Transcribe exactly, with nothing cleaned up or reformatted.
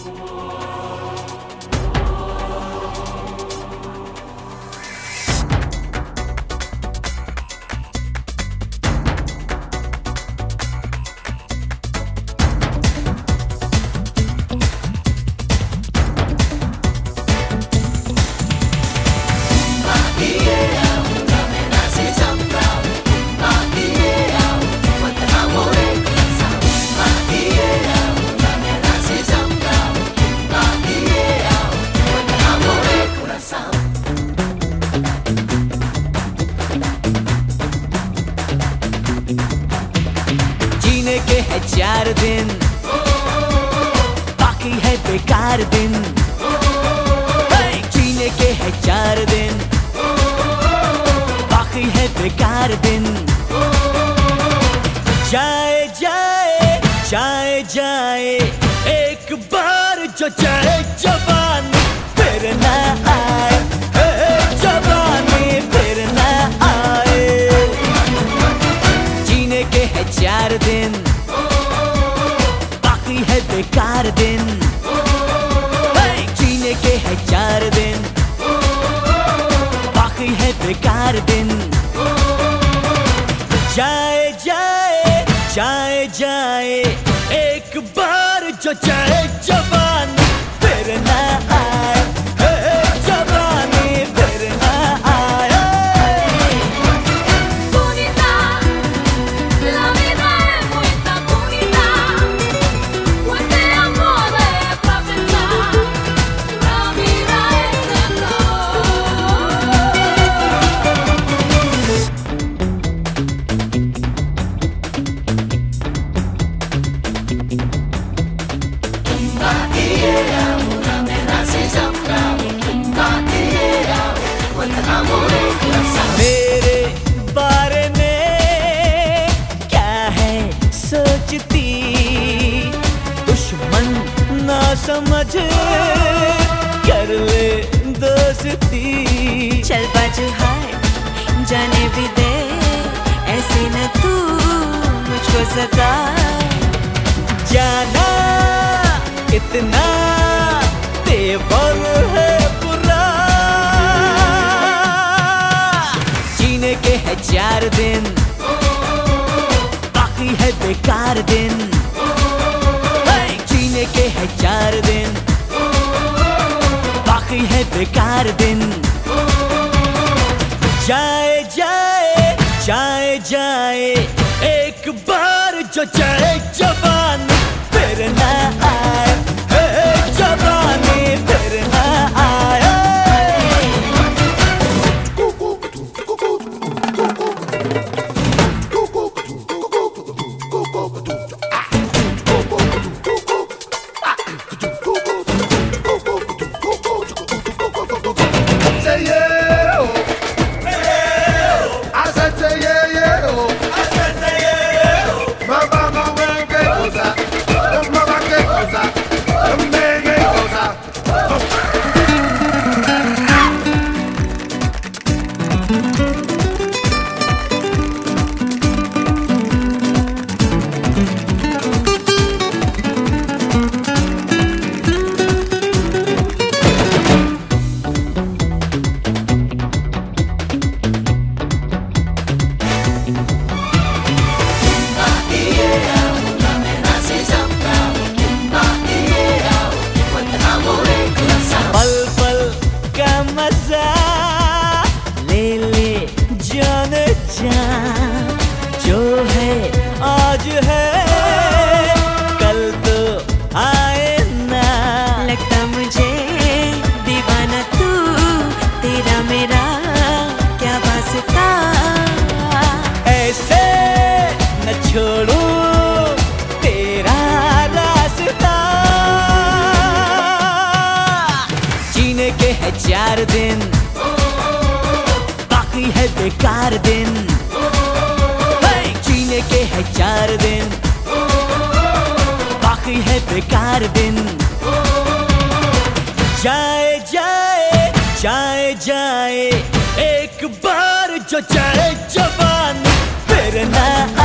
जीने के है चार दिन, बाकी है बेकार दिन। जीने के है चार दिन, बाकी है बेकार दिन। जाए जाए जाए जाए एक बार जो जाए जवानी फिर ना आए, जवानी फिर ना आए। जीने के है चार दिन, बाकी है बेकार दिन। जीने के है चार दिन, बाकी है बेकार दिन। जाए जाए जाए जाए एक बार जो जाए जवानी फिर ना आए, जवानी फिर ना आए। मेरे बारे में क्या है सोचती, दुश्मन ना समझ कर ले दोस्ती। चल बाजू हाय जाने भी दे, ऐसे न तू मुझको सता। जाना कितना तेवर है बुरा। जीने के है चार दिन, बाकी है बेकार दिन। जीने के है चार दिन, बाकी है बेकार दिन। जाए जाए जाए जाए एक बार जो जाए जवानी फिर ना आए, जवानी फिर ना आए। जो है आज है कल तो आए ना। लगता मुझे दीवाना तू, तेरा मेरा क्या वास्ता। ऐसे न छोड़ू तेरा रास्ता। जीने के है चार दिन, बाकी है बेकार दिन। जीने के है चार दिन, बाकी है बेकार दिन। जाए जाए जाए जाए एक बार जो जाए जवानी फिर ना